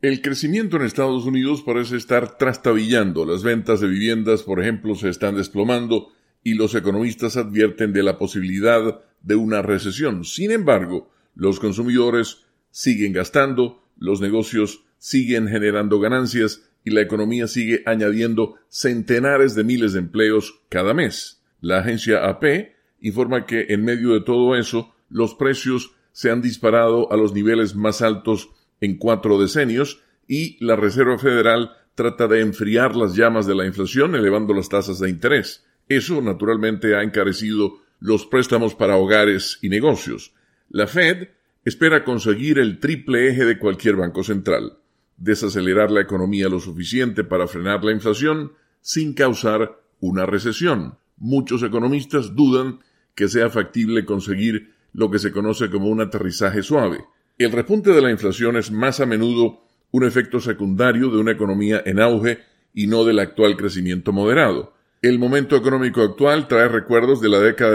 El crecimiento en Estados Unidos parece estar trastabillando. Las ventas de viviendas, por ejemplo, se están desplomando y los economistas advierten de la posibilidad de una recesión. Sin embargo, los consumidores siguen gastando, los negocios siguen generando ganancias y la economía sigue añadiendo centenares de miles de empleos cada mes. La agencia AP informa que en medio de todo eso, los precios se han disparado a los niveles más altos en 4 decenios y la Reserva Federal trata de enfriar las llamas de la inflación elevando las tasas de interés. Eso, naturalmente, ha encarecido los préstamos para hogares y negocios. La Fed espera conseguir el triple eje de cualquier banco central: desacelerar la economía lo suficiente para frenar la inflación sin causar una recesión. Muchos economistas dudan que sea factible conseguir lo que se conoce como un aterrizaje suave. El repunte de la inflación es más a menudo un efecto secundario de una economía en auge y no del actual crecimiento moderado. El momento económico actual trae recuerdos de la década de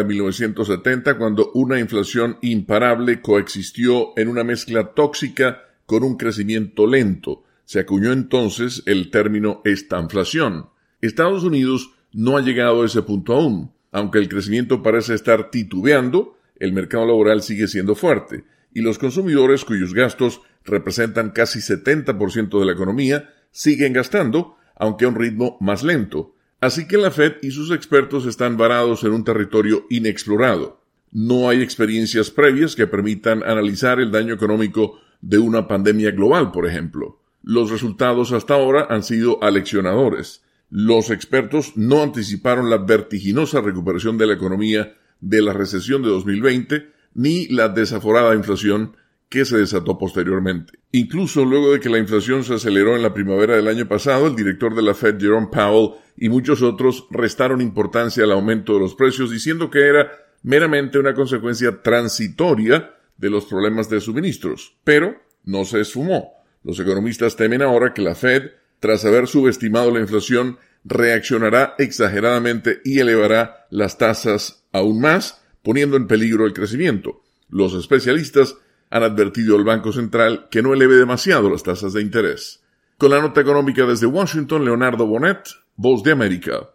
1970, cuando una inflación imparable coexistió en una mezcla tóxica con un crecimiento lento. Se acuñó entonces el término estanflación. Estados Unidos no ha llegado a ese punto aún. Aunque el crecimiento parece estar titubeando, el mercado laboral sigue siendo fuerte y los consumidores, cuyos gastos representan casi 70% de la economía, siguen gastando, aunque a un ritmo más lento. Así que la Fed y sus expertos están varados en un territorio inexplorado. No hay experiencias previas que permitan analizar el daño económico de una pandemia global, por ejemplo. Los resultados hasta ahora han sido aleccionadores. Los expertos no anticiparon la vertiginosa recuperación de la economía de la recesión de 2020, ni la desaforada inflación que se desató posteriormente. Incluso luego de que la inflación se aceleró en la primavera del año pasado, el director de la Fed, Jerome Powell, y muchos otros restaron importancia al aumento de los precios, diciendo que era meramente una consecuencia transitoria de los problemas de suministros. Pero no se esfumó. Los economistas temen ahora que la Fed, tras haber subestimado la inflación, reaccionará exageradamente y elevará las tasas aún más, poniendo en peligro el crecimiento. Los especialistas han advertido al Banco Central que no eleve demasiado las tasas de interés. Con la nota económica desde Washington, Leonardo Bonet, Voz de América.